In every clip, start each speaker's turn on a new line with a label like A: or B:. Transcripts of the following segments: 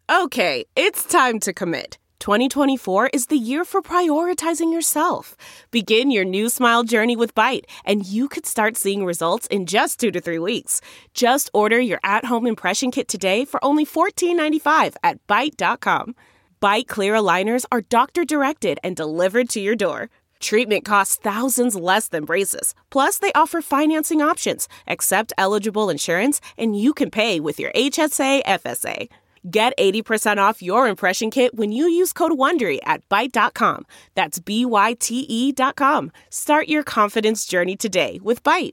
A: Okay, it's time to commit. 2024 is the year for prioritizing yourself. Begin your new smile journey with Byte, and you could start seeing results in just 2 to 3 weeks. Just order your at-home impression kit today for only $14.95 at Byte.com. Byte Clear aligners are doctor-directed and delivered to your door. Treatment costs thousands less than braces. Plus, they offer financing options, accept eligible insurance, and you can pay with your HSA FSA. Get 80% off your impression kit when you use code WONDERY at Byte.com. That's BYTE.com. Start your confidence journey today with Byte.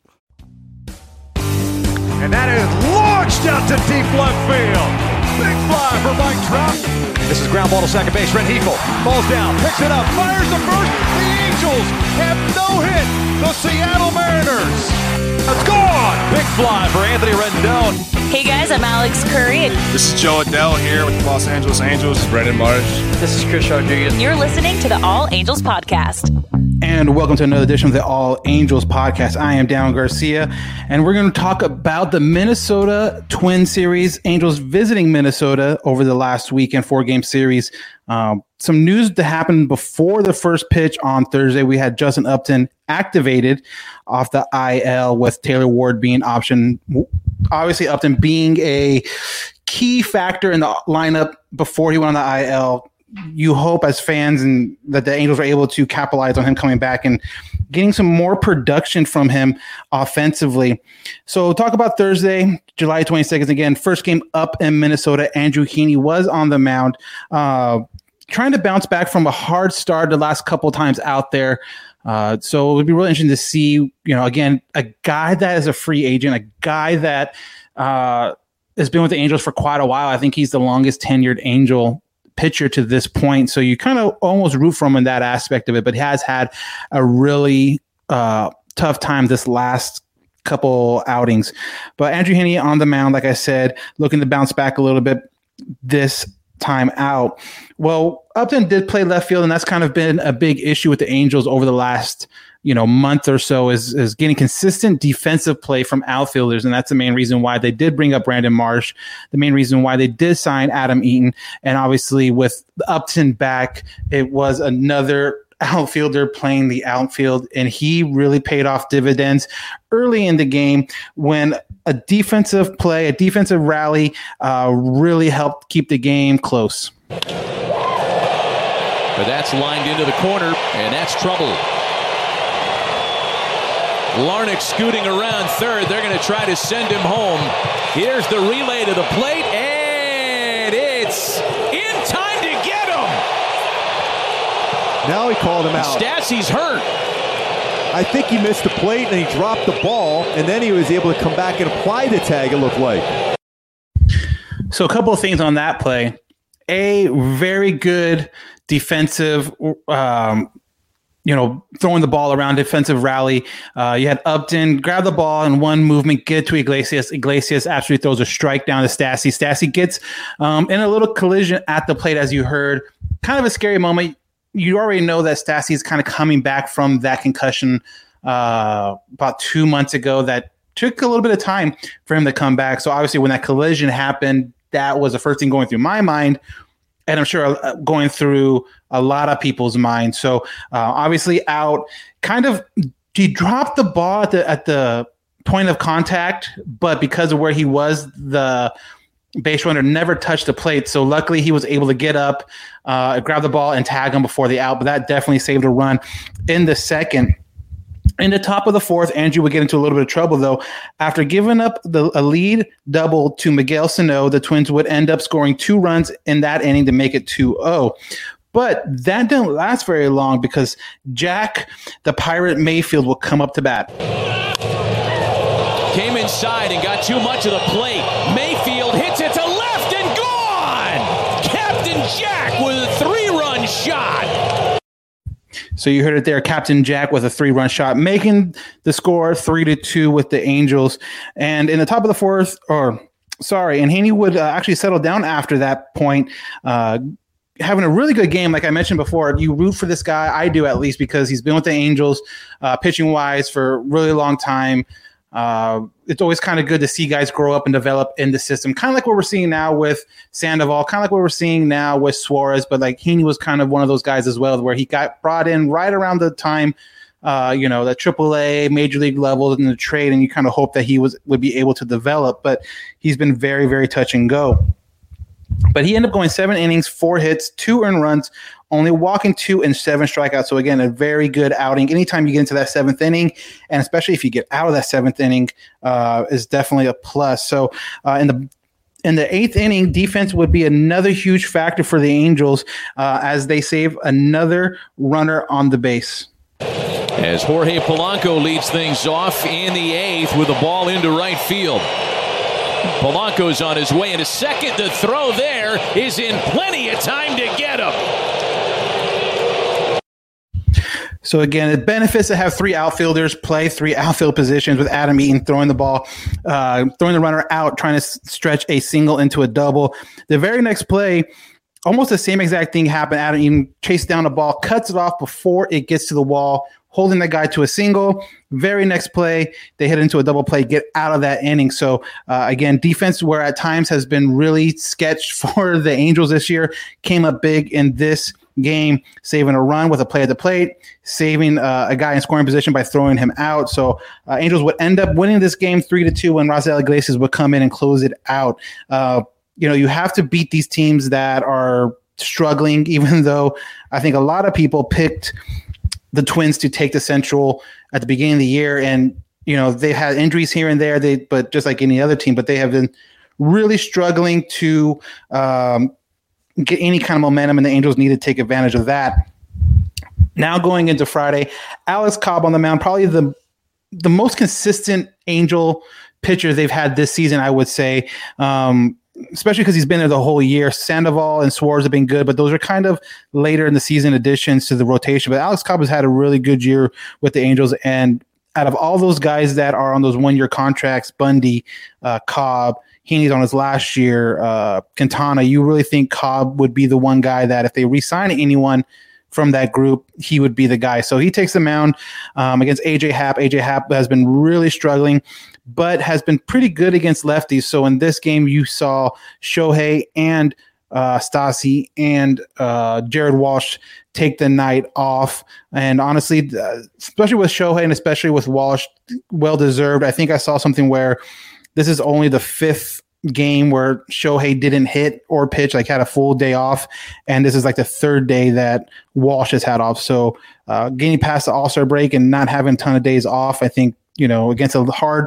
B: And that is launched out to deep left field. Big fly for Mike Trout. This is ground ball to second base. Rengifo falls down, picks it up, fires the first. The Angels have no hit. The Seattle Mariners. It's gone. Big fly for Anthony Rendon.
C: Hey guys, I'm Alex Curry.
D: This is Joe Adell here with the Los Angeles Angels.
E: Brandon Marsh.
F: This is Chris Rodriguez.
C: You're listening to the All Angels Podcast.
G: And welcome to another edition of the All Angels Podcast. I am Dan Garcia, and we're going to talk about the Minnesota Twins series. Angels visiting Minnesota over the last weekend, 4-game series. Some news that happened before the first pitch on Thursday. We had Justin Upton activated off the IL with Taylor Ward being optioned. Obviously, Upton being a key factor in the lineup before he went on the IL. You hope as fans and that the Angels are able to capitalize on him coming back and getting some more production from him offensively. So talk about Thursday, July 22nd. Again, first game up in Minnesota. Andrew Heaney was on the mound, trying to bounce back from a hard start the last couple times out there. So it would be really interesting to see, again, a guy that is a free agent, a guy that has been with the Angels for quite a while. I think he's the longest tenured Angel pitcher to this point. So you kind of almost root for him in that aspect of it, but he has had a really tough time this last couple outings. But Andrew Heaney on the mound, like I said, looking to bounce back a little bit this time out. Well, Upton did play left field, and that's kind of been a big issue with the Angels over the last month or so is getting consistent defensive play from outfielders. And that's the main reason why they did bring up Brandon Marsh, the main reason why they did sign Adam Eaton. And obviously with Upton back, it was another outfielder playing the outfield, and he really paid off dividends early in the game when a defensive play, a defensive rally really helped keep the game close.
H: But that's lined into the corner, and that's trouble. Larnach scooting around third. They're going to try to send him home. Here's the relay to the plate, and it's in time to get him.
B: Now he called him out.
H: Stassi's hurt.
B: I think he missed the plate and he dropped the ball, and then he was able to come back and apply the tag, it looked like.
G: So a couple of things on that play. A very good defensive throwing the ball around, defensive rally. You had Upton grab the ball in one movement, get to Iglesias. Iglesias actually throws a strike down to Stassi. Stassi gets in a little collision at the plate, as you heard. Kind of a scary moment. You already know that Stassi is kind of coming back from that concussion about 2 months ago that took a little bit of time for him to come back. So obviously when that collision happened, that was the first thing going through my mind. And I'm sure going through a lot of people's minds. So obviously out, he dropped the ball at the point of contact, but because of where he was, the base runner never touched the plate. So luckily he was able to get up, grab the ball and tag him before the out. But that definitely saved a run in the second. In the top of the fourth, Andrew would get into a little bit of trouble, though. After giving up a lead double to Miguel Sano, the Twins would end up scoring 2 runs in that inning to make it 2-0. But that didn't last very long because Jack, the Pirate Mayfield, will come up to bat.
H: Came inside and got too much of the plate. Mayfield hits it to left and gone! Captain Jack with a 3-run shot.
G: So you heard it there, Captain Jack with a 3-run shot, making the score 3-2 with the Angels. And in the top of the fourth, and Heaney would actually settle down after that point, having a really good game. Like I mentioned before, you root for this guy. I do, at least, because he's been with the Angels pitching-wise for a really long time. It's always kind of good to see guys grow up and develop in the system, kind of like what we're seeing now with Sandoval, kind of like what we're seeing now with Suarez. But like Heaney was kind of one of those guys as well, where he got brought in right around the time, the AAA major league level in the trade, and you kind of hope that he would be able to develop. But he's been very, very touch and go. But he ended up going 7 innings, 4 hits, 2 earned runs, only walking 2 and 7 strikeouts. So again, a very good outing. Anytime you get into that 7th inning, and especially if you get out of that 7th inning, is definitely a plus. So in the 8th inning, defense would be another huge factor for the Angels as they save another runner on the base.
H: As Jorge Polanco leads things off in the 8th with a ball into right field. Polanco's on his way into second. The throw there is in plenty of time to get him.
G: So again, it benefits to have 3 outfielders play 3 outfield positions, with Adam Eaton throwing the ball, throwing the runner out, trying to stretch a single into a double. The very next play, almost the same exact thing happened. Adam Eaton chased down the ball, cuts it off before it gets to the wall, holding that guy to a single. Very next play, they hit into a double play, get out of that inning. So again, defense, where at times has been really sketched for the Angels this year, came up big in this game, saving a run with a play at the plate, saving a guy in scoring position by throwing him out. So Angels would end up winning this game 3-2 when Raisel Iglesias would come in and close it out. You have to beat these teams that are struggling, even though I think a lot of people picked the Twins to take the Central at the beginning of the year. And, they've had injuries here and there, but just like any other team, but they have been really struggling to get any kind of momentum, and the Angels need to take advantage of that. Now going into Friday, Alex Cobb on the mound, probably the most consistent Angel pitcher they've had this season, I would say, especially because he's been there the whole year. Sandoval and Suarez have been good, but those are kind of later in the season additions to the rotation. But Alex Cobb has had a really good year with the Angels, and out of all those guys that are on those one-year contracts, Bundy, Cobb, Heaney's on his last year, Quintana, you really think Cobb would be the one guy that if they re-sign anyone from that group, he would be the guy. So he takes the mound against A.J. Happ. A.J. Happ has been really struggling, but has been pretty good against lefties. So in this game, you saw Shohei and Stassi and Jared Walsh take the night off. And honestly, especially with Shohei and especially with Walsh, well-deserved. I think I saw something where this is only the 5th game where Shohei didn't hit or pitch, had a full day off. And this is the 3rd day that Walsh has had off. So getting past the All-Star break and not having a ton of days off, I think, against a hard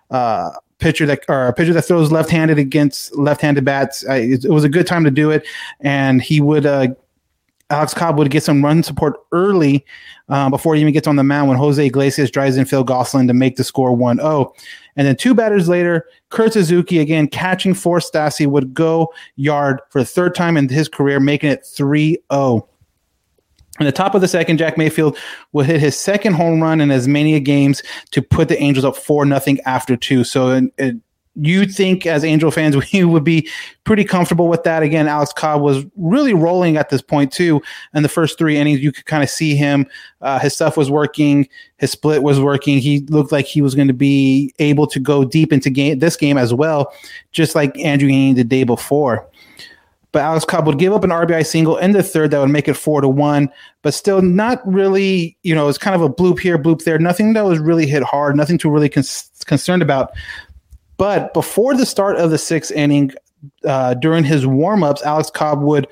G: pitcher that throws left-handed against left-handed bats, it was a good time to do it. And he would, Alex Cobb would get some run support early before he even gets on the mound when Jose Iglesias drives in Phil Gosselin to make the score 1-0. And then 2 batters later, Kurt Suzuki, again, catching for Stassi, would go yard for the 3rd time in his career, making it 3-0. In the top of the 2nd, Jack Mayfield will hit his 2nd home run in as many games to put the Angels up 4-0 after 2. So you think as Angel fans, we would be pretty comfortable with that. Again, Alex Cobb was really rolling at this point too. In the first 3 innings, you could kind of see him. His stuff was working. His split was working. He looked like he was going to be able to go deep into this game as well, just like Andrew Heaney the day before. But Alex Cobb would give up an RBI single in the 3rd that would make it 4-1, but still not really, it's kind of a bloop here, bloop there. Nothing that was really hit hard, nothing to really concerned about. But before the start of the 6th inning, during his warm-ups, Alex Cobb would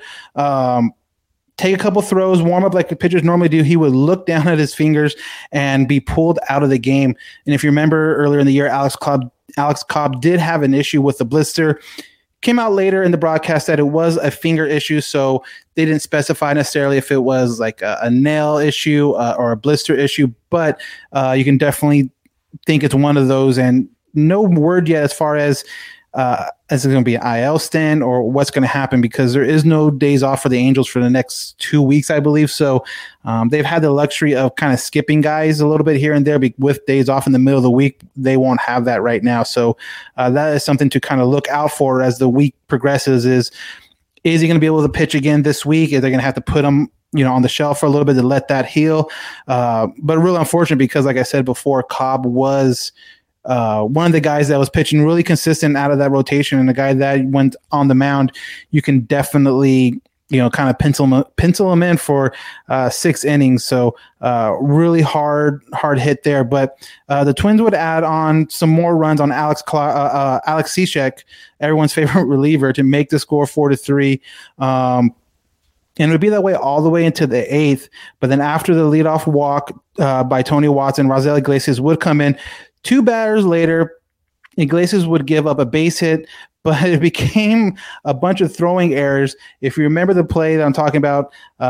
G: take a couple throws, warm up like the pitchers normally do. He would look down at his fingers and be pulled out of the game. And if you remember earlier in the year, Alex Cobb did have an issue with the blister. Came out later in the broadcast that it was a finger issue, so they didn't specify necessarily if it was a nail issue or a blister issue, but you can definitely think it's one of those, and no word yet as far as it's going to be an IL stand or what's going to happen, because there is no days off for the Angels for the next 2 weeks, I believe. So they've had the luxury of kind of skipping guys a little bit here and there with days off in the middle of the week. They won't have that right now. So that is something to kind of look out for as the week progresses. Is he going to be able to pitch again this week? Are they going to have to put him on the shelf for a little bit to let that heal? But really unfortunate because, like I said before, Cobb was one of the guys that was pitching really consistent out of that rotation, and the guy that went on the mound, you can definitely kind of pencil him in for 6 innings. So really hard hit there. But the Twins would add on some more runs on Alex Cishek, everyone's favorite reliever, to make the score 4-3. And it would be that way all the way into the 8th. But then after the leadoff walk by Tony Watson, Raisel Iglesias would come in. 2 batters later, Iglesias would give up a base hit, but it became a bunch of throwing errors. If you remember the play that I'm talking about,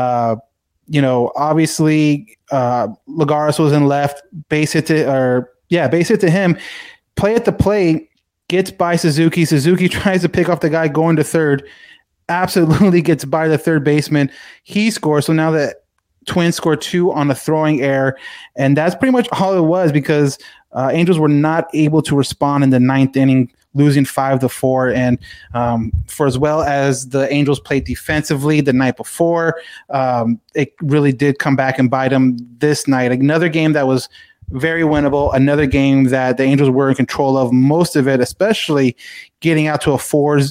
G: obviously Lagares was in left, base hit to him. Play at the plate, gets by Suzuki. Suzuki tries to pick off the guy going to third. Absolutely gets by the third baseman. He scores. So now the Twins score 2 on a throwing error. And that's pretty much all it was, because Angels were not able to respond in the 9th inning, losing 5-4. And for as well as the Angels played defensively the night before, it really did come back and bite them this night. Another game that was very winnable, another game that the Angels were in control of most of it, especially getting out to a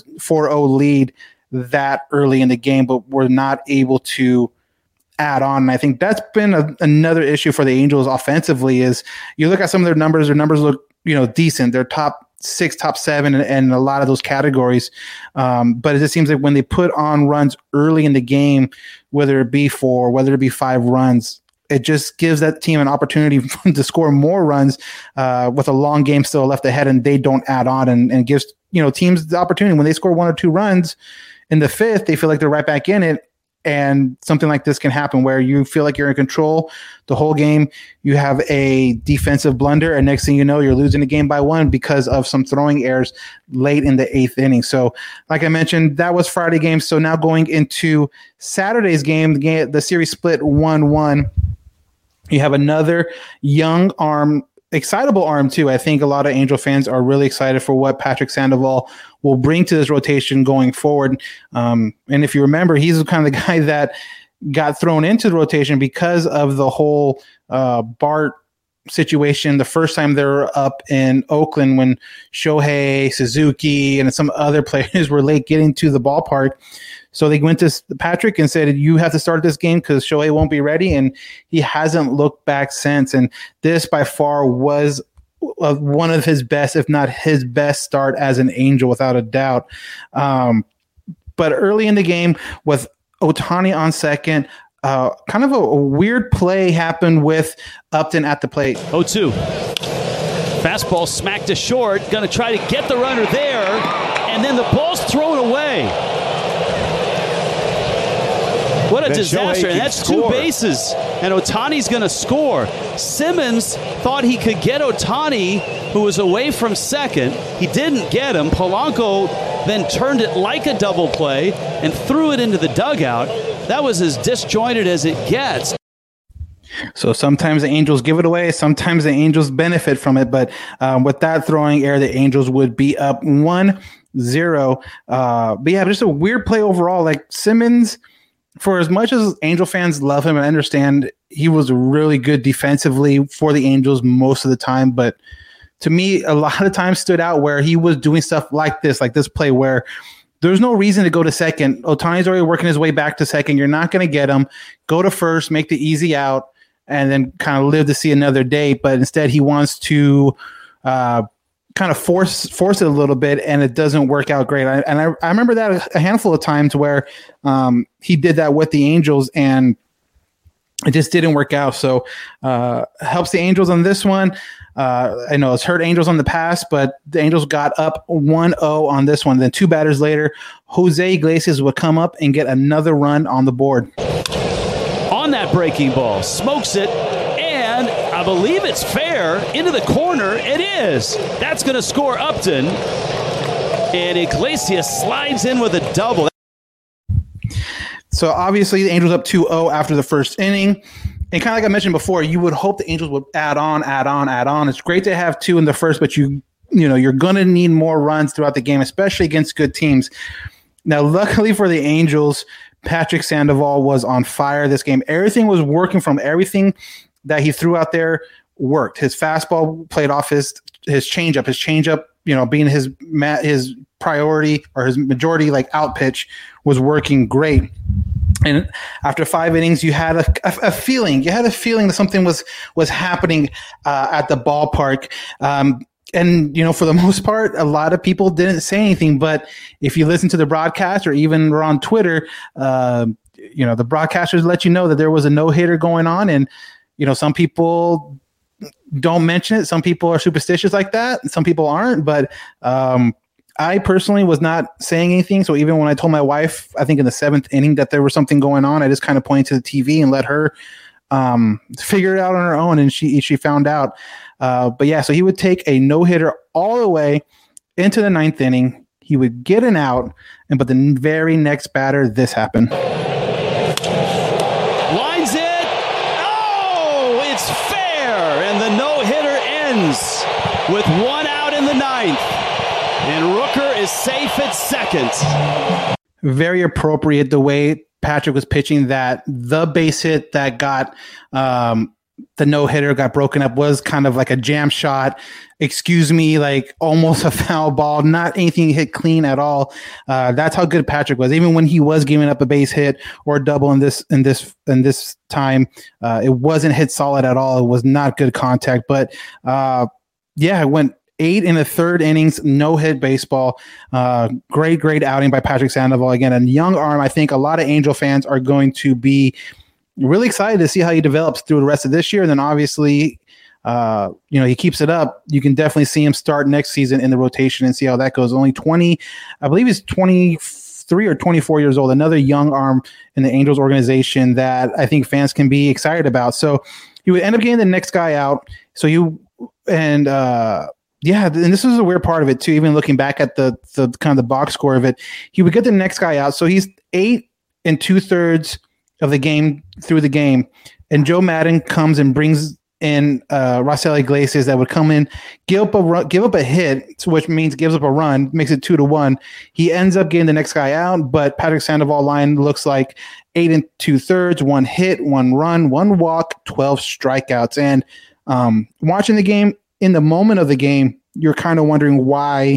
G: 4-0 lead that early in the game, but were not able to add on. And I think that's been another issue for the Angels offensively. Is you look at some of their numbers look decent. They're top 6, top 7 in a lot of those categories. But it just seems like when they put on runs early in the game, whether it be 4, whether it be 5 runs, it just gives that team an opportunity to score more runs with a long game still left ahead, and they don't add on, and gives teams the opportunity. When they score 1 or 2 runs in the 5th, they feel like they're right back in it. And something like this can happen where you feel like you're in control the whole game. You have a defensive blunder, and next thing you know, you're losing the game by 1 because of some throwing errors late in the 8th inning. So like I mentioned, that was Friday game. So now going into Saturday's game, the series split 1-1. You have another young arm, excitable arm too. I think a lot of Angel fans are really excited for what Patrick Sandoval will bring to this rotation going forward. And if you remember, he's kind of the guy that got thrown into the rotation because of the whole Bart situation the first time they were up in Oakland, when Shohei, Suzuki, and some other players were late getting to the ballpark. So they went to Patrick and said, you have to start this game because Shohei won't be ready. And he hasn't looked back since. And this by far was one of his best, if not his best start as an Angel, without a doubt. But early in the game with Ohtani on second, kind of a weird play happened with Upton at the plate.
E: 0-2. Fastball smacked to short. Going to try to get the runner there. And then the ball's thrown away. What a disaster. And that's 2 bases. And Ohtani's going to score. Simmons thought he could get Ohtani, who was away from second. He didn't get him. Polanco then turned it like a double play and threw it into the dugout. That was as disjointed as it gets.
G: So sometimes the Angels give it away. Sometimes the Angels benefit from it. But with that throwing error, the Angels would be up 1-0. But yeah, just a weird play overall. Like Simmons, for as much as Angel fans love him and understand, he was really good defensively for the Angels most of the time. But to me, a lot of times stood out where he was doing stuff like this play where there's no reason to go to second. Ohtani's already working his way back to second. You're not going to get him. Go to first, make the easy out, and then kind of live to see another day. But instead, he wants to kind of force it a little bit, and it doesn't work out great. I remember that a handful of times where he did that with the Angels, and it just didn't work out. So helps the Angels on this one. I know it's hurt Angels on the past, but the Angels got up 1-0 on this one. Then 2 batters later, Jose Iglesias would come up and get another run on the board.
E: On that breaking ball, smokes it, and I believe it's fair into the corner. It is. That's going to score Upton, and Iglesias slides in with a double.
G: So obviously the Angels up 2-0 after the first inning. And kind of like I mentioned before, you would hope the Angels would add on. It's great to have 2 in the first, but you're going to need more runs throughout the game, especially against good teams. Now, luckily for the Angels, Patrick Sandoval was on fire this game. Everything was working from everything that he threw out there worked. His fastball played off his changeup. His changeup, being his priority or his majority out pitch was working great. And after 5 innings, you had a feeling. You had a feeling that something was happening at the ballpark. And, for the most part, a lot of people didn't say anything. But if you listen to the broadcast or even were on Twitter, the broadcasters let you know that there was a no-hitter going on. And, some people don't mention it. Some people are superstitious like that. And some people aren't. But I personally was not saying anything. So even when I told my wife, I think in the 7th inning, that there was something going on, I just kind of pointed to the TV and let her figure it out on her own. And she found out. But yeah, so he would take a no-hitter all the way into the 9th inning. He would get an out, but the very next batter, this happened.
E: Lines it. Oh, it's fair. And the no-hitter ends with 1 out in the 9th. And Rooker is safe at second.
G: Very appropriate the way Patrick was pitching, that the base hit that got the no-hitter got broken up was kind of like a jam shot. Almost a foul ball, not anything hit clean at all. That's how good Patrick was. Even when he was giving up a base hit or a double in this time, it wasn't hit solid at all. It was not good contact. But it went 8 in the 3rd innings, no hit baseball. Great outing by Patrick Sandoval. Again, a young arm. I think a lot of Angel fans are going to be really excited to see how he develops through the rest of this year. And then obviously, he keeps it up. You can definitely see him start next season in the rotation and see how that goes. Only 20, I believe he's 23 or 24 years old. Another young arm in the Angels organization that I think fans can be excited about. So he would end up getting the next guy out. And this is a weird part of it too. Even looking back at the kind of the box score of it, he would get the next guy out. So he's 8 2/3 of the game through the game, and Joe Maddon comes and brings in Raisel Iglesias that would come in, give up a hit, which means gives up a run, makes it 2-1. He ends up getting the next guy out, but Patrick Sandoval line looks like 8 2/3, 1 hit, 1 run, 1 walk, 12 strikeouts. And watching the game, in the moment of the game, you're kind of wondering why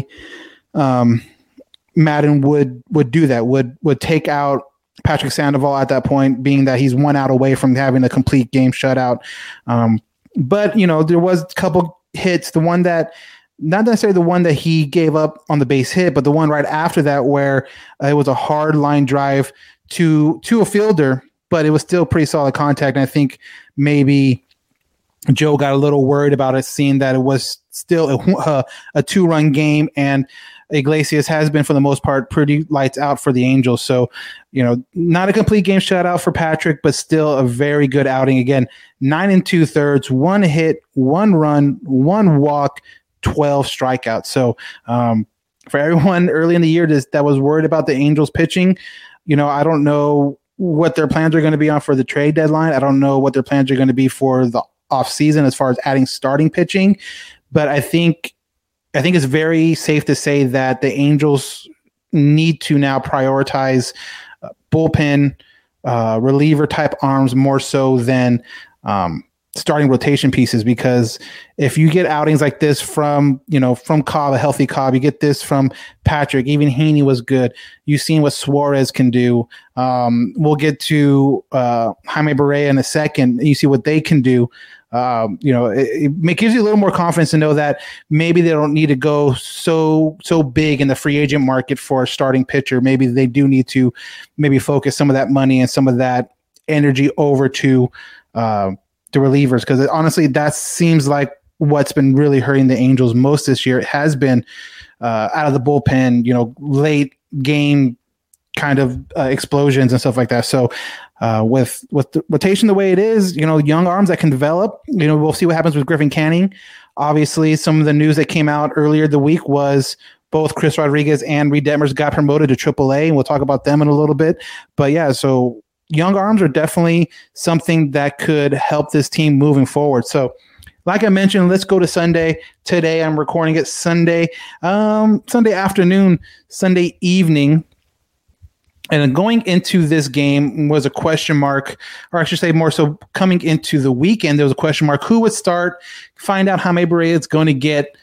G: Maddon would do that, would take out Patrick Sandoval at that point, being that he's 1 out away from having a complete game shutout. But there was a couple hits. The one that, not necessarily the one that he gave up on the base hit, but the one right after that where it was a hard line drive to a fielder, but it was still pretty solid contact. And I think maybe Joe got a little worried about it, seeing that it was still a 2-run game, and Iglesias has been, for the most part, pretty lights out for the Angels. So, not a complete game shutout for Patrick, but still a very good outing. Again, 9 2/3, 1 hit, 1 run, 1 walk, 12 strikeouts. So, for everyone early in the year that was worried about the Angels pitching, I don't know what their plans are going to be on for the trade deadline. I don't know what their plans are going to be for the offseason as far as adding starting pitching. But I think it's very safe to say that the Angels need to now prioritize bullpen, reliever type arms more so than starting rotation pieces, because if you get outings like this from Cobb, a healthy Cobb, you get this from Patrick, even Heaney was good. You've seen what Suarez can do. We'll get to Jaime Barría in a second. You see what they can do. It gives you a little more confidence to know that maybe they don't need to go so big in the free agent market for a starting pitcher. Maybe they do need to focus some of that money and some of that energy over to the relievers, because honestly, that seems like what's been really hurting the Angels most this year. It has been out of the bullpen, late game kind of explosions and stuff like that. So with the rotation the way it is, young arms that can develop, we'll see what happens with Griffin Canning. Obviously, some of the news that came out earlier the week was both Chris Rodriguez and Reed Detmers got promoted to AAA, and we'll talk about them in a little bit. But yeah, so young arms are definitely something that could help this team moving forward. So like I mentioned, let's go to Sunday. Today I'm recording it Sunday afternoon, Sunday evening. And going into this game was a question mark, or I should say more so coming into the weekend, there was a question mark. Who would start? Find out how Jaime Barría is going to get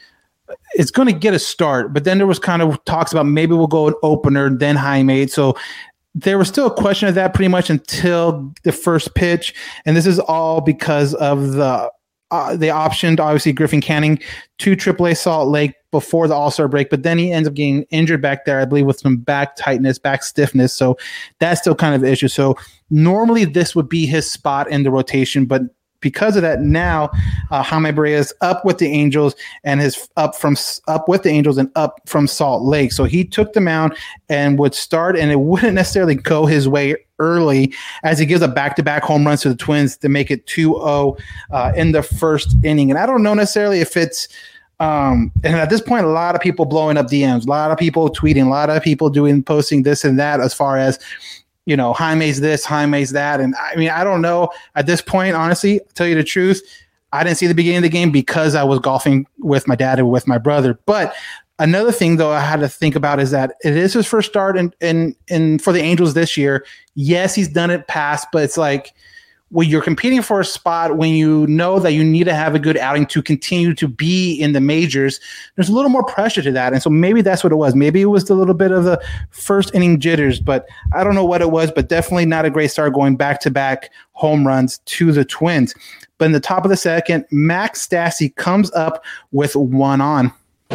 G: it's going to get a start. But then there was kind of talks about maybe we'll go an opener, then Jaime. So there was still a question of that pretty much until the first pitch. And this is all because of they optioned, obviously, Griffin Canning to AAA Salt Lake before the All-Star break, but then he ends up getting injured back there, I believe, with some back tightness, back stiffness. So that's still kind of an issue. So normally this would be his spot in the rotation, but because of that, now Jaime Barria is up with the Angels and is up with the Angels and up from Salt Lake. So he took the mound and would start, and it wouldn't necessarily go his way early as he gives a back-to-back home runs to the Twins to make it 2-0 in the first inning. And I don't know necessarily if it's and at this point, a lot of people blowing up DMs, a lot of people tweeting, a lot of people posting this and that as far as, Jaime's this, Jaime's that. And I mean, I don't know at this point, honestly, to tell you the truth, I didn't see the beginning of the game because I was golfing with my dad and with my brother. But another thing, though, I had to think about is that it is his first start in for the Angels this year. Yes, he's done it past, but it's like when you're competing for a spot, when you know that you need to have a good outing to continue to be in the majors, there's a little more pressure to that. And so maybe that's what it was. Maybe it was a little bit of the first inning jitters, but I don't know what it was, but definitely not a great start going back-to-back home runs to the Twins. But in the top of the second, Max Stassi comes up with one on.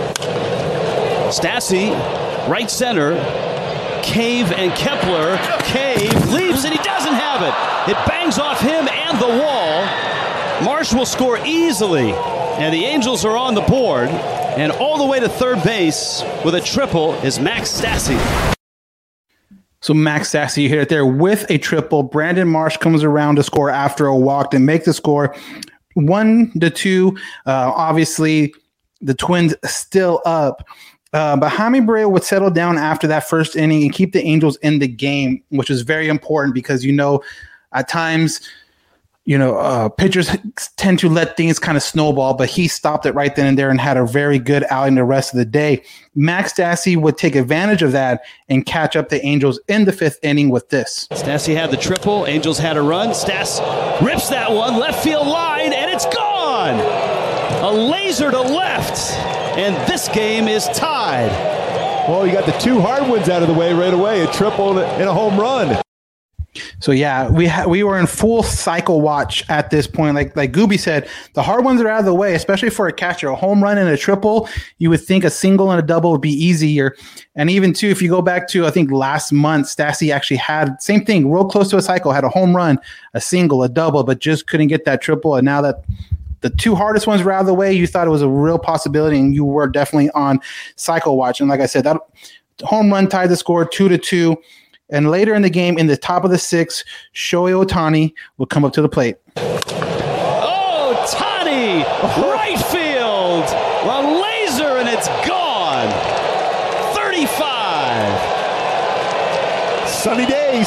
E: Stassi, right center, Cave and Kepler. Cave leaps, and he doesn't have it. It bangs off him and the wall. Marsh will score easily, and the Angels are on the board. And all the way to third base with a triple is Max Stassi.
G: So Max Stassi hit it there with a triple. Brandon Marsh comes around to score after a walk to make the score 1-2. Obviously, the Twins still up. But Jaime Barria would settle down after that first inning and keep the Angels in the game, which is very important because, at times, pitchers tend to let things kind of snowball, but he stopped it right then and there and had a very good outing the rest of the day. Max Stassi would take advantage of that and catch up the Angels in the fifth inning with this.
E: Stassi had the triple. Angels had a run. Stas rips that one, left field line, and it's gone! A laser to left. And this game is tied.
B: Well, you got the two hard ones out of the way right away, a triple and a home run.
G: So, yeah, we were in full cycle watch at this point. Like Gooby said, the hard ones are out of the way, especially for a catcher. A home run and a triple, you would think a single and a double would be easier. And even, too, if you go back to, I think, last month, Stassi actually had, same thing, real close to a cycle, had a home run, a single, a double, but just couldn't get that triple. And now that the two hardest ones were out of the way, you thought it was a real possibility, and you were definitely on cycle watch. And like I said, that home run tied the score 2-2. And later in the game, in the top of the sixth, Shohei Ohtani will come up to the plate.
E: Ohtani, right field, a laser, and it's gone. 35.
B: Sunny days.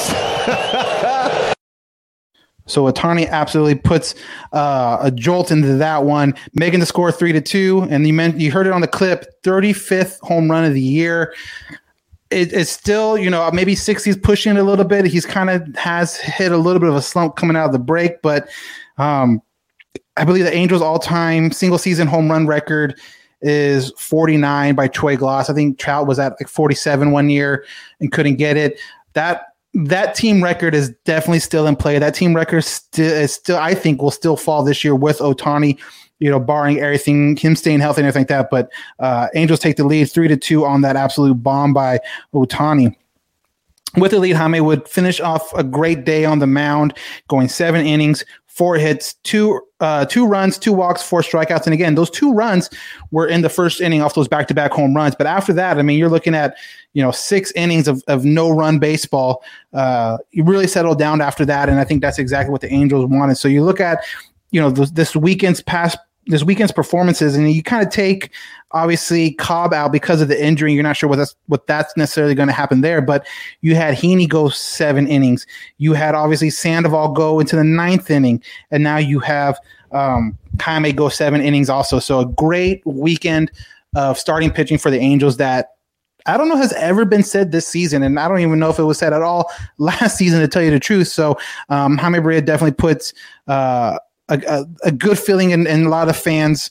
G: So Ohtani absolutely puts a jolt into that one, making the score 3-2. And you heard it on the clip, 35th home run of the year. It's still, maybe 60s pushing it a little bit. He's kind of has hit a little bit of a slump coming out of the break, but I believe the Angels' all-time single-season home run record is 49 by Troy Glaus. I think Trout was at like 47 one year and couldn't get it. That team record is definitely still in play. That team record is still, I think, will still fall this year with Ohtani, barring everything, him staying healthy and everything like that. But Angels take the lead 3-2 on that absolute bomb by Ohtani. With the lead, Jaime would finish off a great day on the mound, going 7 innings, 4 hits, 2 runs, 2 walks, 4 strikeouts. And again, those 2 runs were in the first inning off those back-to-back home runs. But after that, I mean, you're looking at 6 innings of no-run baseball. You really settled down after that, and I think that's exactly what the Angels wanted. So you look at this weekend's performances, and you kind of take obviously Cobb out because of the injury. You're not sure what that's necessarily going to happen there, but you had Heaney go 7 innings. You had obviously Sandoval go into the 9th inning, and now you have Jaime go 7 innings also. So a great weekend of starting pitching for the Angels that I don't know has ever been said this season, and I don't even know if it was said at all last season, to tell you the truth. So Jaime Barria definitely puts a good feeling in a lot of fans'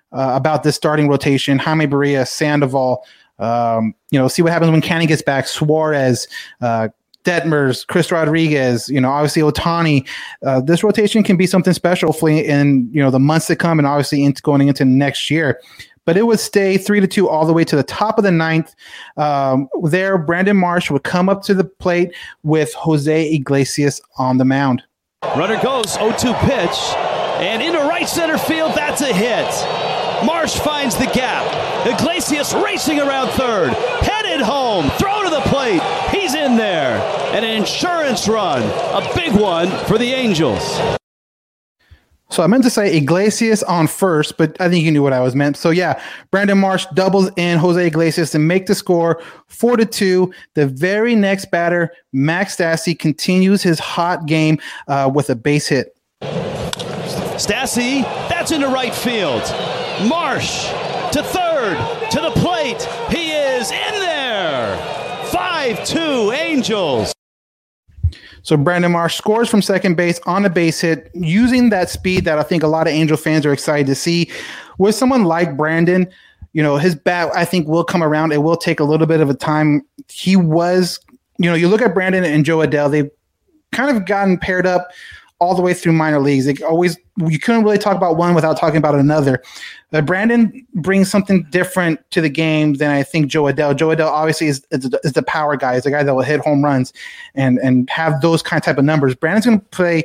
G: about this starting rotation. Jaime Barria, Sandoval, see what happens when Canning gets back, Suarez, Detmers, Chris Rodriguez, obviously Ohtani. This rotation can be something special in the months to come, and obviously going into next year. But it would stay 3-2 all the way to the top of the ninth. There, Brandon Marsh would come up to the plate with Jose Iglesias on the mound.
E: Runner goes, 0-2 pitch, and into right center field, that's a hit. Marsh finds the gap. Iglesias racing around third, headed home, throw to the plate. He's in there, and an insurance run, a big one for the Angels.
G: So I meant to say Iglesias on first, but I think you knew what I was meant. So yeah, Brandon Marsh doubles in Jose Iglesias to make the score 4-2. The very next batter, Max Stassi, continues his hot game with a base hit.
E: Stassi, that's into right field. Marsh to third, to the plate. He is in there. 5-2 Angels.
G: So Brandon Marsh scores from second base on a base hit, using that speed that I think a lot of Angel fans are excited to see. With someone like Brandon, his bat, I think, will come around. It will take a little bit of a time. He was, you look at Brandon and Joe Adell, they've kind of gotten paired up all the way through minor leagues. You couldn't really talk about one without talking about another. Brandon brings something different to the game than I think Joe Adell. Joe Adell obviously is the power guy. He's the guy that will hit home runs and have those type of numbers. Brandon's going to play,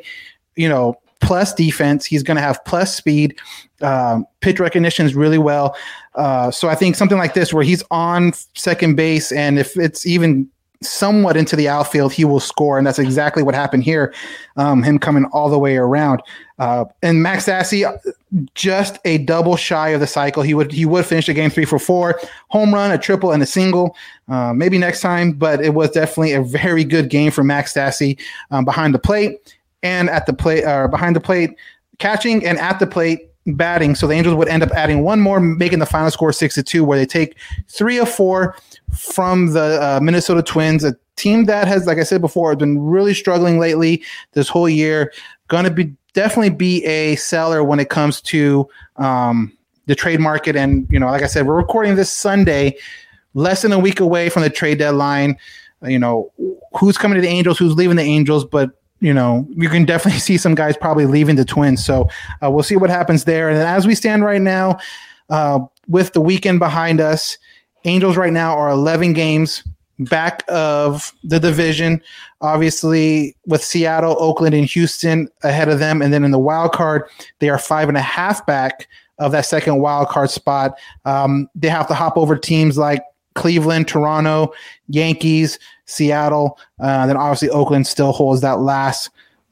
G: plus defense. He's going to have plus speed. Pitch recognition is really well. So I think something like this where he's on second base, and if it's even somewhat into the outfield, he will score, and that's exactly what happened here. Him coming all the way around, and Max Stassi just a double shy of the cycle. He would finish the game 3 for 4, home run, a triple, and a single. Maybe next time, but it was definitely a very good game for Max Stassi behind the plate and at the plate, behind the plate catching, and at the plate batting. So the Angels would end up adding one more, making the final score 6-2, where they take 3 of 4 from the Minnesota Twins, a team that has, like I said before, has been really struggling lately this whole year. Going to definitely be a seller when it comes to the trade market. And, like I said, we're recording this Sunday, less than a week away from the trade deadline. Who's coming to the Angels, who's leaving the Angels, but you can definitely see some guys probably leaving the Twins. So we'll see what happens there. And as we stand right now, with the weekend behind us, Angels right now are 11 games back of the division, obviously with Seattle, Oakland, and Houston ahead of them. And then in the wild card, they are 5.5 back of that second wild card spot. They have to hop over teams like Cleveland, Toronto, Yankees, Seattle. Then obviously Oakland still holds that last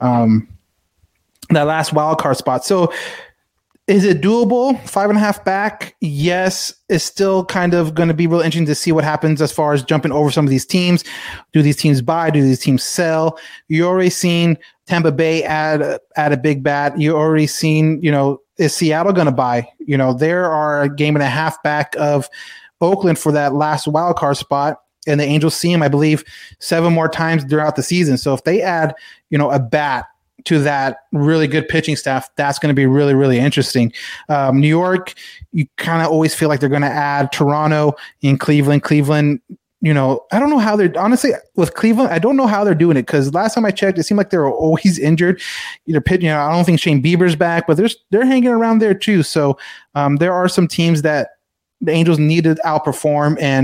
G: wild card spot. So is it doable? 5.5 back? Yes. It's still kind of going to be real interesting to see what happens as far as jumping over some of these teams. Do these teams buy? Do these teams sell? You already seen Tampa Bay add a big bat. You already seen, is Seattle going to buy? There are a 1.5 back of Oakland for that last wild card spot, and the Angels see him, I believe, 7 more times throughout the season. So if they add, a bat to that really good pitching staff, that's going to be really, really interesting. New York, you kind of always feel like they're going to add. Toronto and Cleveland. I don't know how they're, honestly, with Cleveland, I don't know how they're doing it, because last time I checked, it seemed like they were always injured. Either pitching, I don't think Shane Bieber's back, but they're hanging around there too. So there are some teams that the Angels need to outperform. And,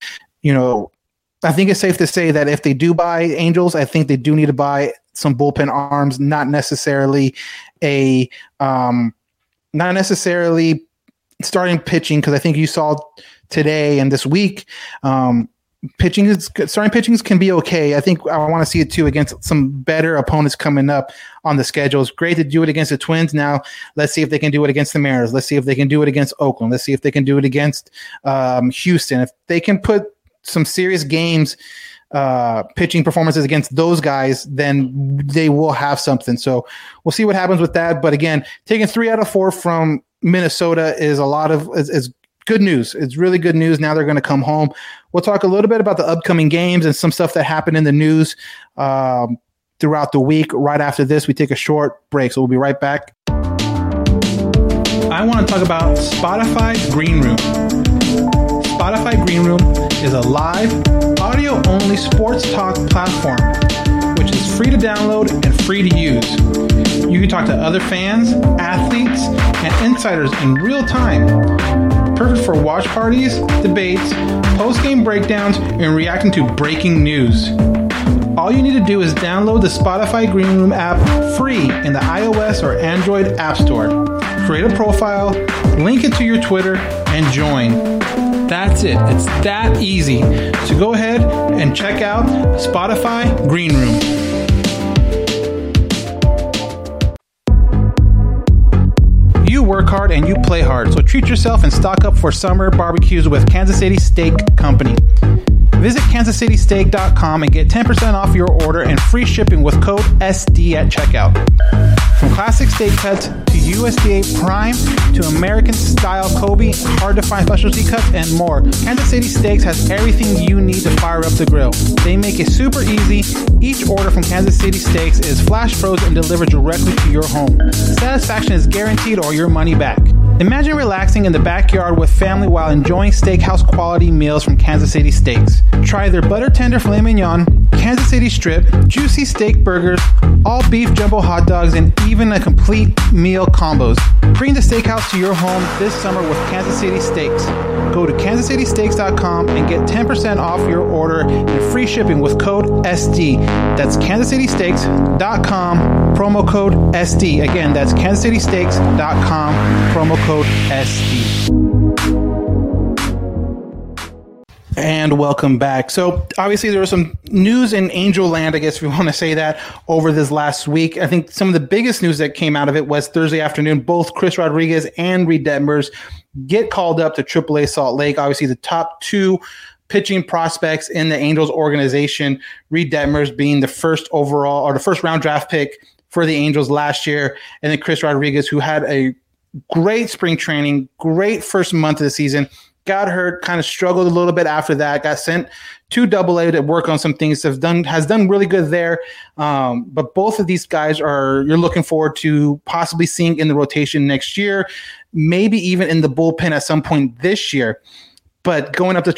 G: I think it's safe to say that if they do buy Angels, I think they do need to buy some bullpen arms, not necessarily starting pitching, because I think you saw today and this week, starting pitchings can be okay. I think I want to see it too against some better opponents coming up on the schedule. It's great to do it against the Twins. Now let's see if they can do it against the Mariners. Let's see if they can do it against Oakland. Let's see if they can do it against Houston. If they can put some serious games, pitching performances against those guys, then they will have something. So we'll see what happens with that. But again, taking 3 out of 4 from Minnesota is is good news. It's really good news. Now they're going to come home. We'll talk a little bit about the upcoming games and some stuff that happened in the news throughout the week. Right after this, we take a short break. So we'll be right back. I want to talk about Spotify Green Room. Spotify Green Room is a live, audio-only sports talk platform, which is free to download and free to use. You can talk to other fans, athletes, and insiders in real time. Perfect for watch parties, debates, post-game breakdowns, and reacting to breaking news. All you need to do is download the Spotify Green Room app free in the iOS or Android App Store. Create a profile, link it to your Twitter, and join. That's it. It's that easy. So go ahead and check out Spotify Green Room. You work hard and you play hard, so treat yourself and stock up for summer barbecues with Kansas City Steak Company. Visit kansascitysteak.com and get 10% off your order and free shipping with code SD at checkout. From classic steak cuts to USDA Prime to American-style Kobe, hard-to-find specialty cuts, and more, Kansas City Steaks has everything you need to fire up the grill. They make it super easy. Each order from Kansas City Steaks is flash frozen and delivered directly to your home. Satisfaction is guaranteed or your money back. Imagine relaxing in the backyard with family while enjoying steakhouse quality meals from Kansas City Steaks. Try their butter tender filet mignon, Kansas City strip, juicy steak burgers, all beef jumbo hot dogs, and even a complete meal combos. Bring the steakhouse to your home this summer with Kansas City Steaks. Go to kansascitysteaks.com and get 10% off your order and free shipping with code SD. That's kansascitysteaks.com, promo code SD. Again, that's kansascitysteaks.com, promo code SD. And welcome back. So obviously there was some news in Angel Land, I guess if you want to say that, over this last week. I think some of the biggest news that came out of it was Thursday afternoon. Both Chris Rodriguez and Reid Detmers get called up to AAA Salt Lake. Obviously the top two pitching prospects in the Angels organization, Reid Detmers being the first overall or the first round draft pick for the Angels last year, and then Chris Rodriguez, who had a great spring training, great first month of the season, got hurt, kind of struggled a little bit after that, got sent to AA to work on some things, has done really good there. But both of these guys you're looking forward to possibly seeing in the rotation next year, maybe even in the bullpen at some point this year. But going up to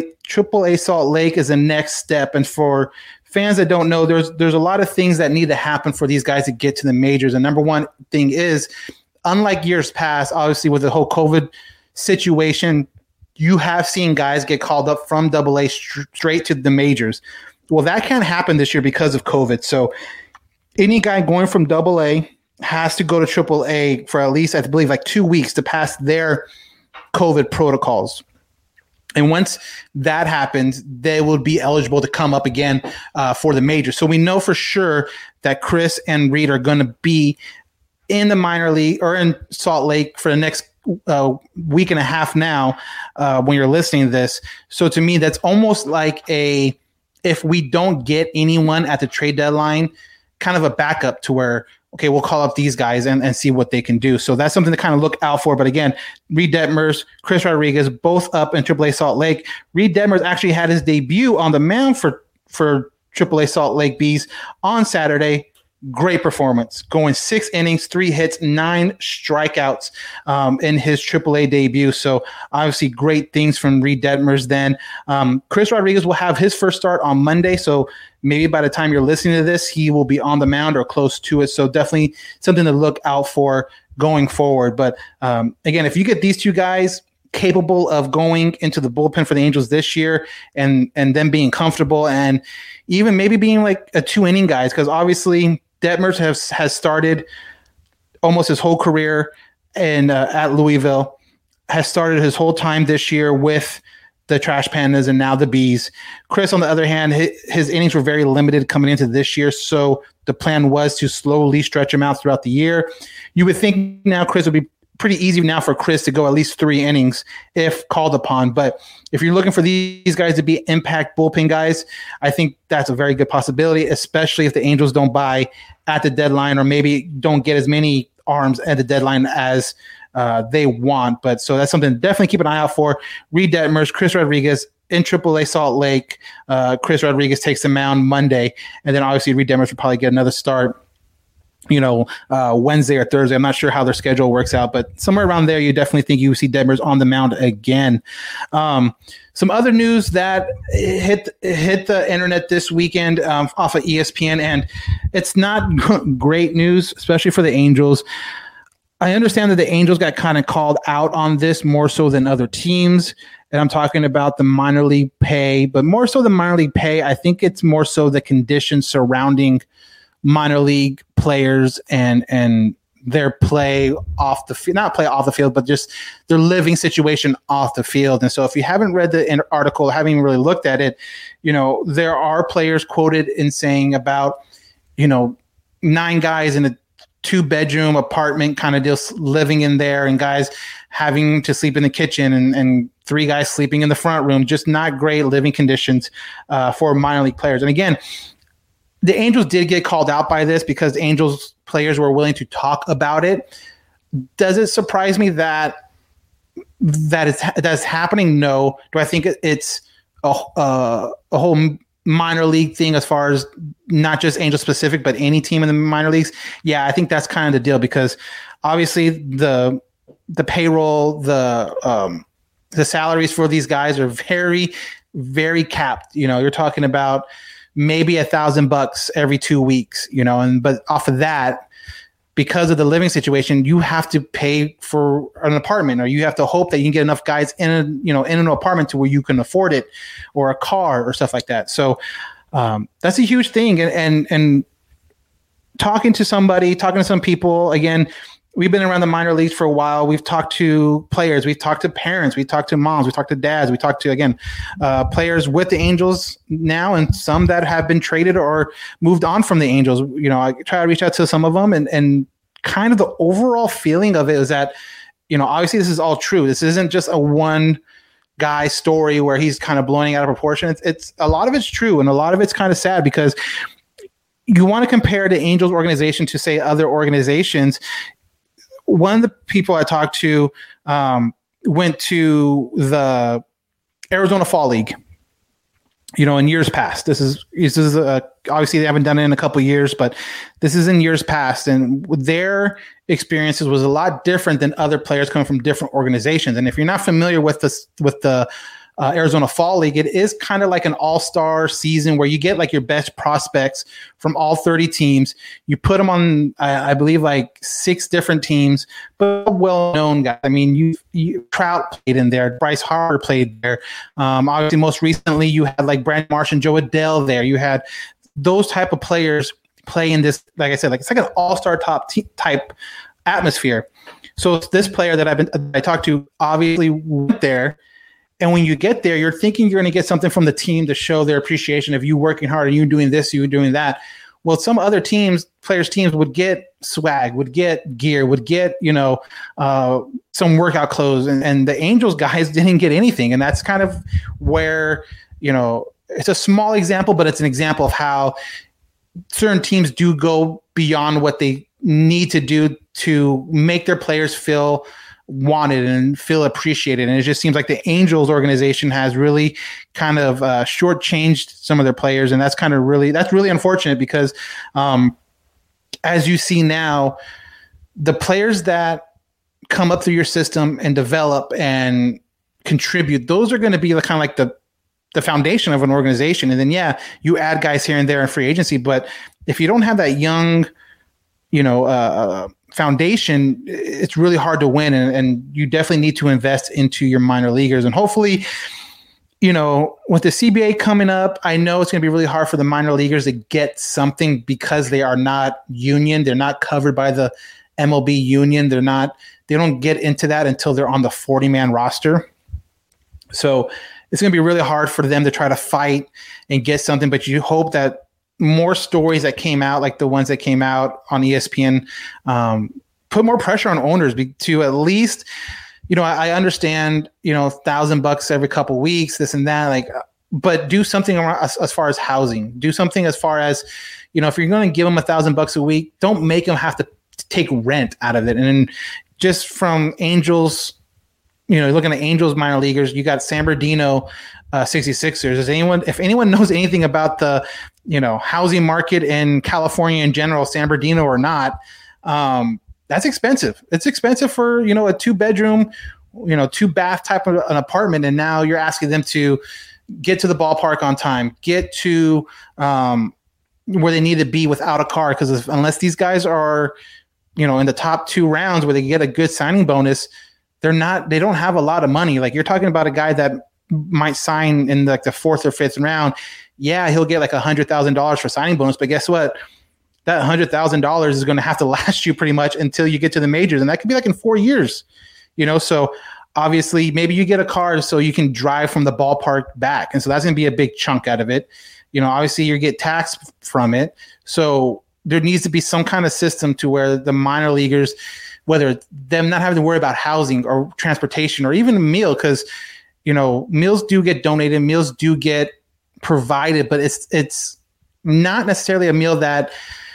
G: AAA Salt Lake is the next step. And for fans that don't know, there's a lot of things that need to happen for these guys to get to the majors. And number one thing is, unlike years past, obviously with the whole COVID situation, you have seen guys get called up from AA straight to the majors. Well, that can't happen this year because of COVID. So any guy going from AA has to go to AAA for at least, I believe, like 2 weeks to pass their COVID protocols. And once that happens, they will be eligible to come up again for the majors. So we know for sure that Chris and Reid are going to be in the minor league or in Salt Lake for the next week and a half now when you're listening to this. So to me, that's almost like if we don't get anyone at the trade deadline, kind of a backup to where, okay, we'll call up these guys and see what they can do. So that's something to kind of look out for. But again, Reid Detmers, Chris Rodriguez, both up in AAA Salt Lake. Reid Detmers actually had his debut on the mound for AAA Salt Lake Bees on Saturday. Great performance, going 6 innings, 3 hits, 9 strikeouts in his AAA debut. So obviously great things from Reid Detmers then. Chris Rodriguez will have his first start on Monday. So maybe by the time you're listening to this, he will be on the mound or close to it. So definitely something to look out for going forward. But again, if you get these two guys capable of going into the bullpen for the Angels this year and them being comfortable and even maybe being like a 2-inning guys, because obviously Detmers has started almost his whole career at Louisville, has started his whole time this year with the Trash Pandas and now the Bees. Chris, on the other hand, his innings were very limited coming into this year, so the plan was to slowly stretch him out throughout the year. You would think now Chris would be pretty easy now for Chris to go at least 3 innings if called upon. But if you're looking for these guys to be impact bullpen guys, I think that's a very good possibility, especially if the Angels don't buy at the deadline or maybe don't get as many arms at the deadline as they want. But so that's something to definitely keep an eye out for. Reid Detmers, Chris Rodriguez in AAA Salt Lake. Chris Rodriguez takes the mound Monday, and then obviously Reid Detmers will probably get another start Wednesday or Thursday. I'm not sure how their schedule works out, but somewhere around there, you definitely think you see Detmers on the mound again. Some other news that hit the internet this weekend off of ESPN, and it's not great news, especially for the Angels. I understand that the Angels got kind of called out on this more so than other teams, and I'm talking about the minor league pay, but more so the minor league pay, I think it's more so the conditions surrounding minor league players and their play off the field, not play off the field, but just their living situation off the field. And so if you haven't read the article, haven't really looked at it, there are players quoted in saying about, 9 guys in a 2-bedroom apartment kind of deal living in there, and guys having to sleep in the kitchen and 3 guys sleeping in the front room, just not great living conditions for minor league players. And again, the Angels did get called out by this because the Angels players were willing to talk about it. Does it surprise me that's happening? No. Do I think it's a whole minor league thing as far as not just Angels specific, but any team in the minor leagues? Yeah, I think that's kind of the deal because obviously the payroll, the salaries for these guys are very, very capped. You're talking about maybe $1,000 every 2 weeks, but off of that, because of the living situation, you have to pay for an apartment, or you have to hope that you can get enough guys in an apartment to where you can afford it, or a car or stuff like that. So that's a huge thing. And talking to some people, again, we've been around the minor leagues for a while. We've talked to players, we've talked to parents, we've talked to moms, we've talked to dads, we talked to, again, players with the Angels now, and some that have been traded or moved on from the Angels. I try to reach out to some of them, and kind of the overall feeling of it is that, obviously this is all true. This isn't just a one guy story where he's kind of blowing out of proportion. It's a lot of it's true, and a lot of it's kind of sad because you want to compare the Angels organization to, say, other organizations. One of the people I talked to went to the Arizona Fall League, in years past. This is obviously they haven't done it in a couple of years, but this is in years past, and their experiences was a lot different than other players coming from different organizations. And if you're not familiar with the Arizona Fall League, it is kind of like an all-star season where you get like your best prospects from all 30 teams. You put them on, I believe, like 6 different teams, but well-known guys. I mean, you Trout played in there. Bryce Harper played there. Obviously, most recently, you had like Brandon Marsh and Joe Adell there. You had those type of players play in this, like I said, like it's like an all-star type atmosphere. So this player that I talked to obviously went there. And when you get there, you're thinking you're going to get something from the team to show their appreciation of you working hard and you doing this, you doing that. Well, some other players' teams would get swag, would get gear, would get, some workout clothes. And the Angels guys didn't get anything. And that's kind of where, it's a small example, but it's an example of how certain teams do go beyond what they need to do to make their players feel wanted and feel appreciated. And it just seems like the Angels organization has really kind of shortchanged some of their players. And that's really unfortunate because as you see now, the players that come up through your system and develop and contribute, those are going to be kind of like the foundation of an organization. And then, yeah, you add guys here and there in free agency, but if you don't have that young, foundation, it's really hard to win, and you definitely need to invest into your minor leaguers. And hopefully, with the CBA coming up, I know it's going to be really hard for the minor leaguers to get something because they are not union. They're not covered by the MLB union. They don't get into that until they're on the 40-man roster. So it's going to be really hard for them to try to fight and get something, but you hope that more stories that came out, like the ones that came out on ESPN, put more pressure on owners to at least, I understand, $1,000 every couple of weeks, this and that, but do something as far as housing. Do something as far as, if you're going to give them $1,000 a week, don't make them have to take rent out of it. And just from Angels looking at Angels minor leaguers, you got San Bernardino 66ers. If anyone knows anything about the, housing market in California in general, San Bernardino or not, that's expensive. It's expensive for, a 2-bedroom, 2-bath type of an apartment. And now you're asking them to get to the ballpark on time, get to where they need to be without a car. Because unless these guys are, in the top 2 rounds where they get a good signing bonus, they don't have a lot of money. Like, you're talking about a guy that might sign in like the 4th or 5th round. Yeah, he'll get like $100,000 for signing bonus, but guess what? That $100,000 is going to have to last you pretty much until you get to the majors. And that could be like in 4 years, so obviously maybe you get a car so you can drive from the ballpark back. And so that's going to be a big chunk out of it. Obviously you get taxed from it. So there needs to be some kind of system to where the minor leaguers, whether them not having to worry about housing or transportation or even a meal, because, meals do get donated, meals do get provided, but it's not necessarily a meal that,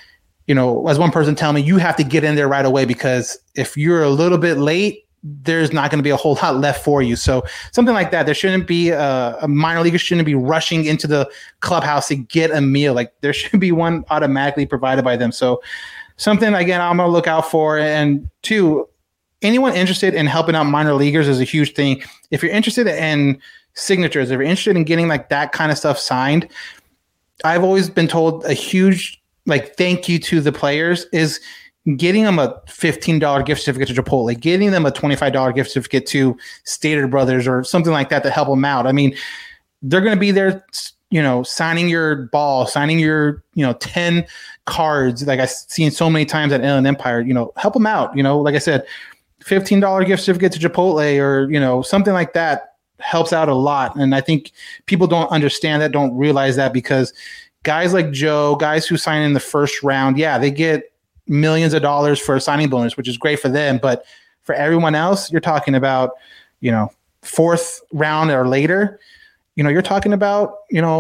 G: as one person tell me, you have to get in there right away, because if you're a little bit late, there's not going to be a whole lot left for you. So something like that, there shouldn't be a minor leaguer shouldn't be rushing into the clubhouse to get a meal. Like, there should be one automatically provided by them. So something, again, I'm going to look out for. And 2, anyone interested in helping out minor leaguers is a huge thing. If you're interested in signatures, if you're interested in getting like that kind of stuff signed, I've always been told a huge thank you to the players is getting them a $15 gift certificate to Chipotle, getting them a $25 gift certificate to Stater Brothers or something like that to help them out. I mean, they're going to be there, signing your ball, signing your, 10 cards, like I've seen so many times at Inland Empire, help them out. Like I said, $15 gift certificate to Chipotle or, something like that helps out a lot. And I think people don't understand that, don't realize that, because guys like Joe, guys who sign in the first round, yeah, they get millions of dollars for a signing bonus, which is great for them. But for everyone else, you're talking about, 4th round or later, you're talking about,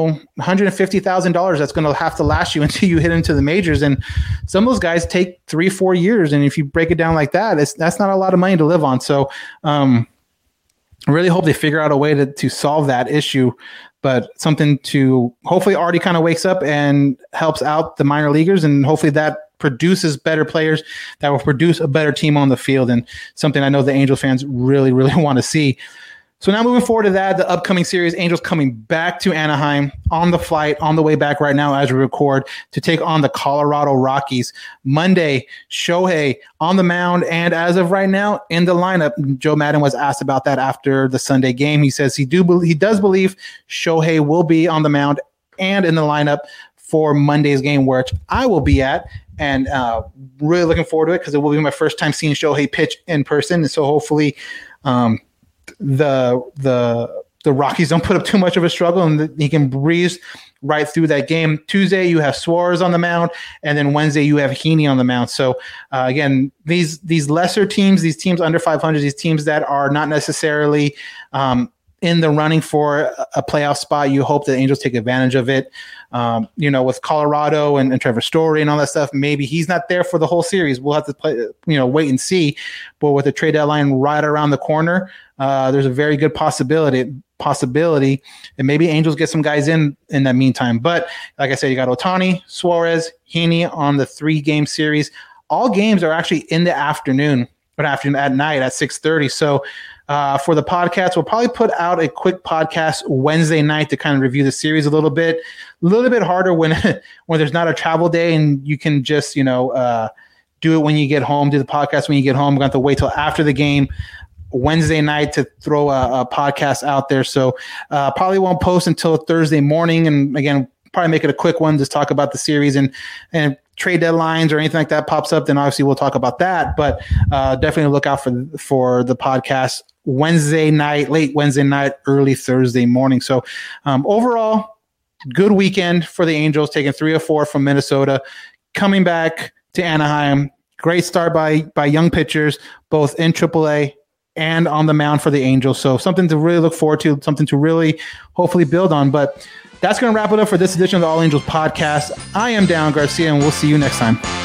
G: $150,000 that's going to have to last you until you hit into the majors. And some of those guys take 3-4 years. And if you break it down like that, that's not a lot of money to live on. So I really hope they figure out a way to solve that issue, but something to hopefully already kind of wakes up and helps out the minor leaguers. And hopefully that produces better players that will produce a better team on the field, and something I know the Angels fans really, really want to see. So now moving forward to that, the upcoming series, Angels coming back to Anaheim on the flight, on the way back right now as we record, to take on the Colorado Rockies. Monday, Shohei on the mound, and as of right now, in the lineup. Joe Madden was asked about that after the Sunday game. He says he does believe Shohei will be on the mound and in the lineup for Monday's game, which I will be at, and really looking forward to it because it will be my first time seeing Shohei pitch in person. And so hopefully the Rockies don't put up too much of a struggle and he can breeze right through that game. Tuesday, you have Suarez on the mound, and then Wednesday, you have Heaney on the mound. So again, these lesser teams, these teams under 500, these teams that are not necessarily in the running for a playoff spot, you hope the Angels take advantage of it. With Colorado and Trevor Story and all that stuff, maybe he's not there for the whole series. We'll have to play, wait and see. But with the trade deadline right around the corner, there's a very good possibility, and maybe Angels get some guys in that meantime. But like I said, you got Ohtani, Suarez, Heaney on the 3-game series. All games are actually in the afternoon, at night at 6:30. So for the podcast, we'll probably put out a quick podcast Wednesday night to kind of review the series a little bit harder when there's not a travel day and you can just, do it when you get home, do the podcast when you get home. We're going to have to wait till after the game Wednesday night to throw a podcast out there. So probably won't post until Thursday morning. And again, probably make it a quick one, just talk about the series and trade deadlines or anything like that pops up, then obviously we'll talk about that. But definitely look out for the podcast Wednesday night, late Wednesday night, early Thursday morning. So overall, good weekend for the Angels, taking 3 of 4 from Minnesota, coming back to Anaheim. Great start by young pitchers, both in AAA and on the mound for the Angels. So something to really look forward to, something to really hopefully build on. But that's going to wrap it up for this edition of the All Angels podcast. I am Dan Garcia, and we'll see you next time.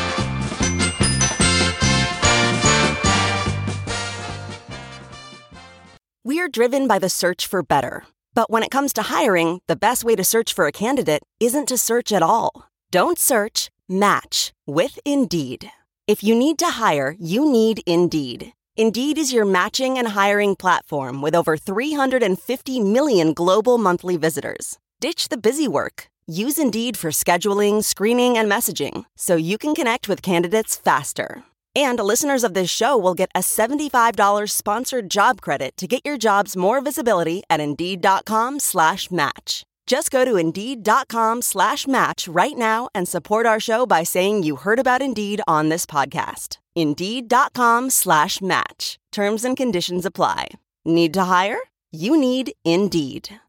F: driven by the search for better. But when it comes to hiring, the best way to search for a candidate isn't to search at all. Don't search, match with Indeed. If you need to hire, you need Indeed. Indeed is your matching and hiring platform with over 350 million global monthly visitors. Ditch the busy work. Use Indeed for scheduling, screening, and messaging so you can connect with candidates faster. And listeners of this show will get a $75 sponsored job credit to get your jobs more visibility at Indeed.com/match. Just go to Indeed.com/match right now and support our show by saying you heard about Indeed on this podcast. Indeed.com/match. Terms and conditions apply. Need to hire? You need Indeed.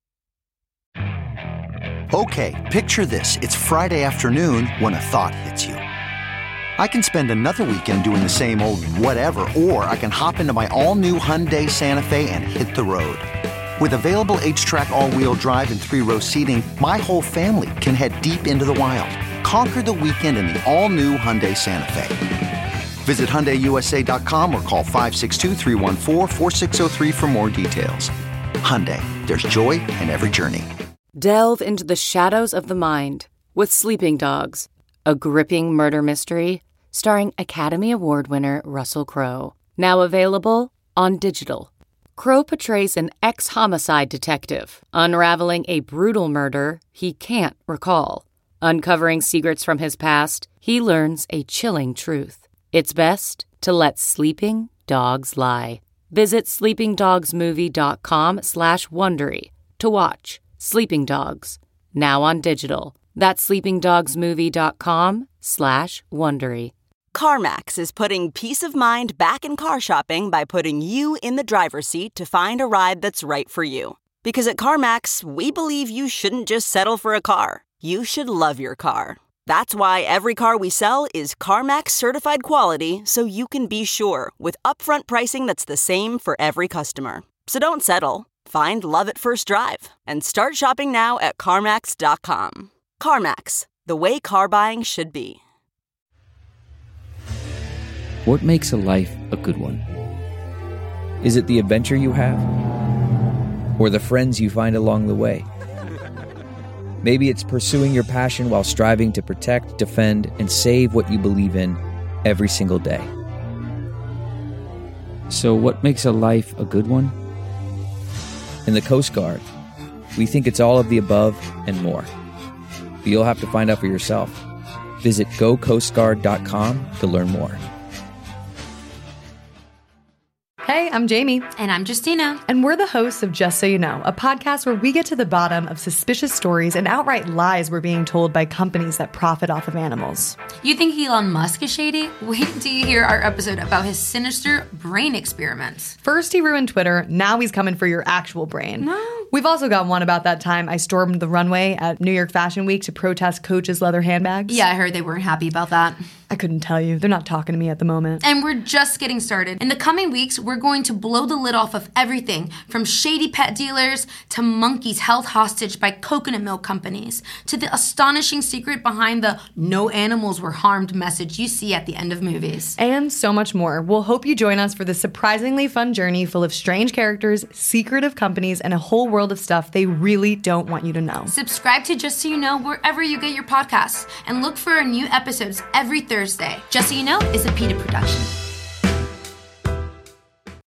I: Okay, picture this. It's Friday afternoon when a thought hits you. I can spend another weekend doing the same old whatever, or I can hop into my all-new Hyundai Santa Fe and hit the road. With available H-Track all-wheel drive and 3-row seating, my whole family can head deep into the wild. Conquer the weekend in the all-new Hyundai Santa Fe. Visit HyundaiUSA.com or call 562-314-4603 for more details. Hyundai, there's joy in every journey.
J: Delve into the shadows of the mind with Sleeping Dogs, a gripping murder mystery starring Academy Award winner Russell Crowe. Now available on digital. Crowe portrays an ex-homicide detective unraveling a brutal murder he can't recall. Uncovering secrets from his past, he learns a chilling truth. It's best to let sleeping dogs lie. Visit sleepingdogsmovie.com/Wondery to watch Sleeping Dogs, now on digital. That's sleepingdogsmovie.com/Wondery.
F: CarMax is putting peace of mind back in car shopping by putting you in the driver's seat to find a ride that's right for you. Because at CarMax, we believe you shouldn't just settle for a car. You should love your car. That's why every car we sell is CarMax certified quality, so you can be sure with upfront pricing that's the same for every customer. So don't settle. Find love at first drive and start shopping now at CarMax.com. CarMax, the way car buying should be.
K: What makes a life a good one? Is it the adventure you have? Or the friends you find along the way? Maybe it's pursuing your passion while striving to protect, defend, and save what you believe in every single day. So what makes a life a good one? In the Coast Guard, we think it's all of the above and more. But you'll have to find out for yourself. Visit GoCoastGuard.com to learn more.
L: Hey, I'm Jamie.
M: And I'm Justina.
L: And we're the hosts of Just So You Know, a podcast where we get to the bottom of suspicious stories and outright lies we're being told by companies that profit off of animals.
M: You think Elon Musk is shady? Wait until you hear our episode about his sinister brain experiments.
L: First he ruined Twitter, now he's coming for your actual brain.
M: No.
L: We've also got one about that time I stormed the runway at New York Fashion Week to protest Coach's leather handbags.
M: Yeah, I heard they weren't happy about that.
L: I couldn't tell you. They're not talking to me at the moment.
M: And we're just getting started. In the coming weeks, we're going to blow the lid off of everything from shady pet dealers to monkeys held hostage by coconut milk companies to the astonishing secret behind the "no animals were harmed" message you see at the end of movies.
L: And so much more. We'll hope you join us for this surprisingly fun journey full of strange characters, secretive companies, and a whole world of stuff they really don't want you to know.
M: Subscribe to Just So You Know wherever you get your podcasts and look for our new episodes every Thursday. Just So You Know is a PETA production.